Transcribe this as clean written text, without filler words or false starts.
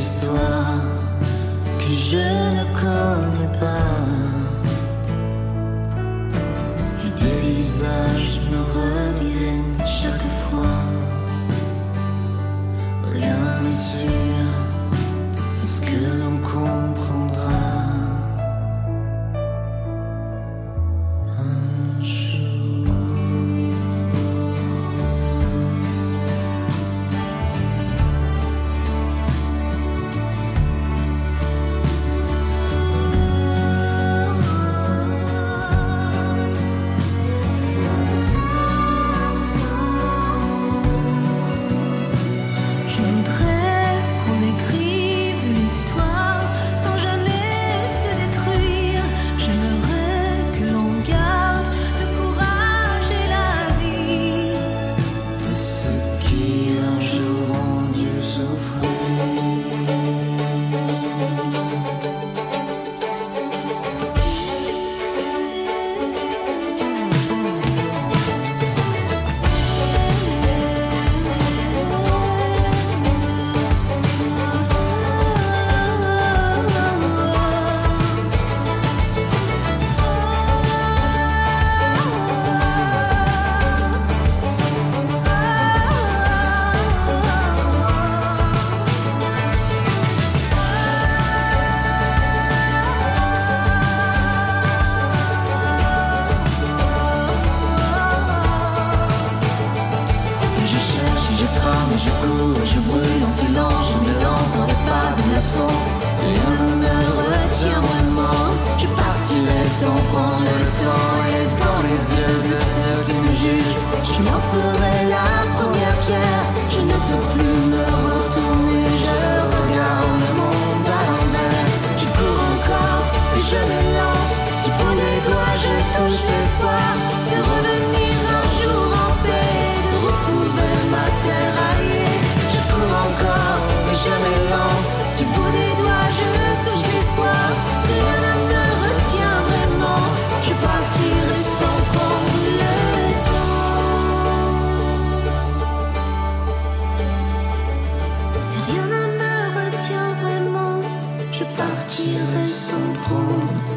histoires que je ne connais pas. Et des visages me reviennent chaque fois. Rien n'est sûr, est-ce que l'on comprendra un jour? Je voudrais qu'on écrive l'histoire sans jamais se détruire. J'aimerais que l'on garde le courage et la vie de ceux qui un jour ont dû souffrir. Et je cherche, et je crame, et je cours, et je brûle en silence. Je me lance dans les pas de l'absence. Si rien ne me retient vraiment, je partirai sans prendre le temps. Et dans les yeux de ceux qui me jugent, je lancerai la première pierre. Je ne peux plus me retourner, je regarde le monde à l'envers. Je cours encore, et je m'élance. Du bout des doigts, je touche l'espoir de revenir un jour en paix, de retrouver ma terre aillée. Je cours encore et je m'élance. Du bout des doigts, je touche l'espoir. Si rien ne me retient vraiment, je partirai sans prendre le temps. Si rien ne me retient vraiment, je partirai sans prendre